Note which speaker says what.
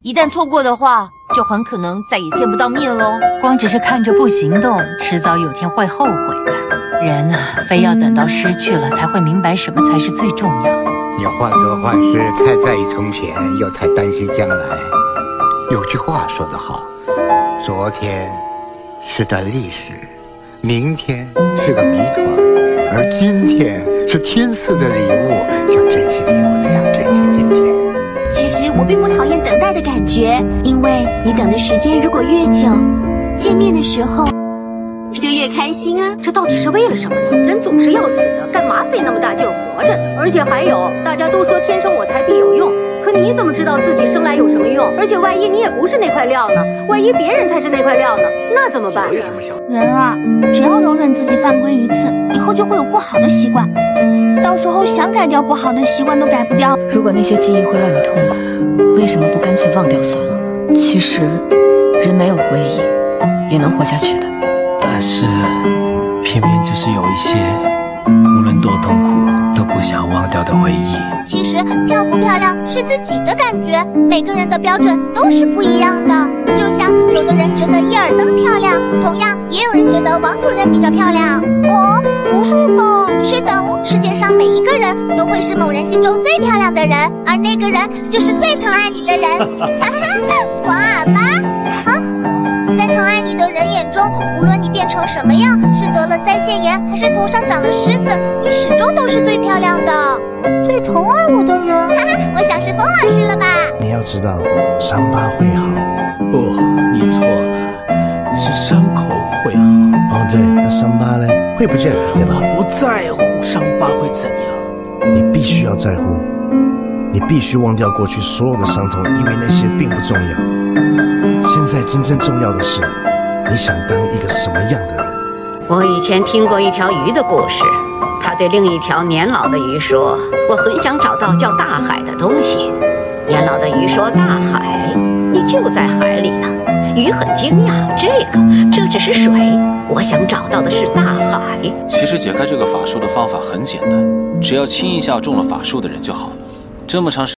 Speaker 1: 一旦错过的话，就很可能再也见不到面喽。
Speaker 2: 光只是看着不行动，迟早有天会后悔的。人啊，非要等到失去了，才会明白什么才是最重要的。
Speaker 3: 你患得患失，太在意从前，又太担心将来。有句话说得好，昨天是段历史，明天是个谜团，而今天是天赐的礼物，像珍惜礼物那样珍惜今天。
Speaker 4: 其实我并不讨厌等待的感觉，因为你等的时间如果越久，见面的时候就越开心啊。
Speaker 1: 这到底是为了什么呢？人总是要死的，干嘛费那么大劲儿活着呢？而且还有，大家都说天生我材必有用，可你怎么知道自己生来有什么用？而且万一你也不是那块料呢？万一别人才是那块料呢？那怎么办？我也这么想。
Speaker 5: 人啊，只要容忍自己犯规一次，以后就会有不好的习惯，到时候想改掉不好的习惯都改不掉。
Speaker 6: 如果那些记忆会让你痛苦，为什么不干脆忘掉算了？其实，人没有回忆也能活下去的。
Speaker 7: 但是，偏偏就是有一些，无论多痛苦都不想忘掉的回忆。
Speaker 5: 其实漂不漂亮是自己的感觉，每个人的标准都是不一样的。就像有的人觉得伊尔登漂亮，同样也有人觉得王主任比较漂亮。哦，不是吧？是的，世界上每一个人都会是某人心中最漂亮的人，而那个人就是最疼爱你的人。哈哈，黄耳巴啊！在疼爱你的人眼中，无论你变成什么样，是得了腮腺炎还是头上长了虱子，你始终都是最漂亮的。最疼爱我的人，哈哈，我想是风老师了吧？
Speaker 8: 你要知道，伤疤会好。
Speaker 7: 不，你错了，是伤口会好。
Speaker 8: 哦，对，那伤疤呢？会不见，对吧？
Speaker 7: 我不在乎伤疤会怎样，
Speaker 8: 你必须要在乎，你必须忘掉过去所有的伤痛，因为那些并不重要。现在真正重要的是，你想当一个什么样的人？
Speaker 9: 我以前听过一条鱼的故事，他对另一条年老的鱼说：“我很想找到叫大海的东西。”年老的鱼说：“大海，你就在海里呢。”鱼很惊讶，这只是水，我想找到的是大海。
Speaker 10: 其实解开这个法术的方法很简单，只要亲一下中了法术的人就好了。这么长时间